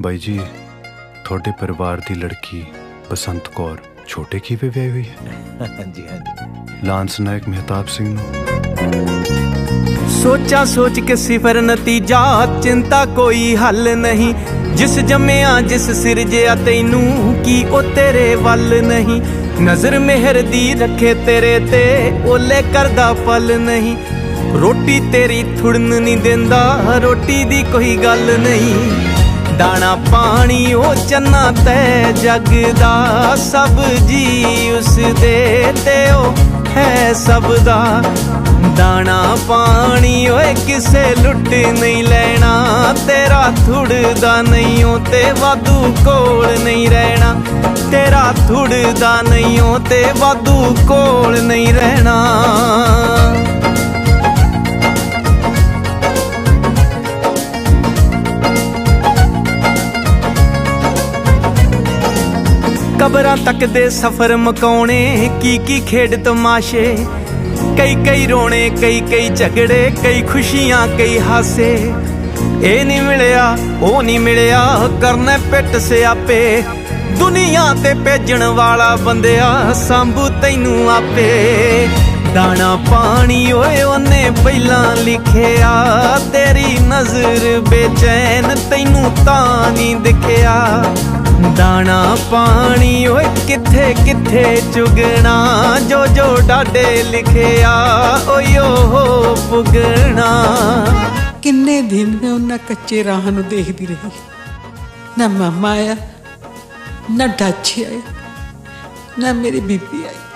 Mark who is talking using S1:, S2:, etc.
S1: ਬਾਈ ਜੀ ਤੁਹਾਡੇ ਪਰਿਵਾਰ ਦੀ ਲੜਕੀ ਬਸੰਤ ਕੌਰ ਛੋਟੇ ਖੀਵੇ ਵਿਆਹੀ ਹੋਈ ਹੈ?
S2: ਹਾਂਜੀ ਹਾਂਜੀ।
S1: ਲਾਂਸ ਨਾਇਕ ਮਹਿਤਾਬ ਸਿੰਘ ਨੂੰ।
S3: ਸੋਚਾਂ ਸੋਚ ਕੇ ਸਿਫਰ ਨਤੀਜਾ, ਚਿੰਤਾ ਕੋਈ ਹੱਲ ਨਹੀਂ। ਜਿਸ ਜੰਮਿਆ ਜਿਸ ਸਿਰਜਿਆ ਤੈਨੂੰ ਕੀ ਉਹ ਤੇਰੇ ਵੱਲ ਨਹੀਂ। ਨਜ਼ਰ ਮਿਹਰ ਦੀ ਰੱਖੇ ਤੇਰੇ ਤੇ ਓਲੇ ਕਰਦਾ ਪਲ ਨਹੀਂ। ਰੋਟੀ ਤੇਰੀ ਥੁੜਨ ਨਹੀਂ ਦਿੰਦਾ, ਰੋਟੀ ਦੀ ਕੋਈ ਗੱਲ ਨਹੀਂ। ਦਾਣਾ ਪਾਣੀ ਉਹ ਚੰਨਾ ਤੈ ਜਗ ਦਾ, ਸਭ ਜੀ ਉਸ ਦੇ ਤੇ ਉਹ ਹੈ ਸਭ ਦਾ। ਦਾਣਾ ਪਾਣੀ ਓਏ ਕਿਸੇ ਲੁੱਟ ਨਹੀਂ ਲੈਣਾ, ਤੇਰਾ ਥੁੜਦਾ ਨਹੀਂ ਓ ਤੇ ਵਾਧੂ ਕੋਲ ਨਹੀਂ ਰਹਿਣਾ। ਤੇਰਾ ਥੁੜਦਾ ਨਹੀਂ ਓ ਤੇ ਵਾਧੂ ਕੋਲ ਨਹੀਂ ਰਹਿਣਾ। ਕਬਰਾਂ ਤੱਕ ਦੇ ਸਫ਼ਰ ਮਕਾਉਣੇ, ਕੀ ਖੇਡ ਤਮਾਸ਼ੇ। ਕਈ ਰੋਣੇ, ਕਈ ਝਗੜੇ, ਕਈ ਖੁਸ਼ੀਆਂ ਕਈ ਹਾਸੇ। ਇਹ ਨਹੀਂ ਮਿਲਿਆ ਉਹ ਨਹੀਂ ਮਿਲਿਆ, ਕਰਨਾ ਪਿੱਟ ਸਿਆਪੇ। ਦੁਨੀਆ ਤੇ ਭੇਜਣ ਵਾਲਾ ਬੰਦਿਆ ਸੰਭੂ ਤੈਨੂੰ ਆਪੇ। ਦਾਣਾ ਪਾਣੀ ਓਏ ਉਹਨੇ ਪਹਿਲਾਂ ਲਿਖਿਆ, ਤੇਰੀ ਨਜ਼ਰ ਬੇਚੈਨ ਤੈਨੂੰ ਤਾਂ ਨਹੀਂ ਦਿਖਿਆ। ਦਾਣਾ ਪਾਣੀ ਓਏ ਕਿੱਥੇ ਕਿੱਥੇ ਚੁਗਣਾ, ਜੋ ਜੋ ਡਾਡੇ ਲਿਖਿਆ ਓਯੋ ਪੁਗਣਾ।
S4: ਕਿੰਨੇ ਦਿਨ ਮੈਂ ਉਹਨਾਂ ਕੱਚੇ ਰਾਹ ਨੂੰ ਦੇਖਦੀ ਰਹੀ। ਨਾ ਮਾਮਾ ਆਇਆ, ਨਾ ਡਾਚੀ ਆਇਆ, ਨਾ ਮੇਰੀ ਬੀਬੀ ਆਈ।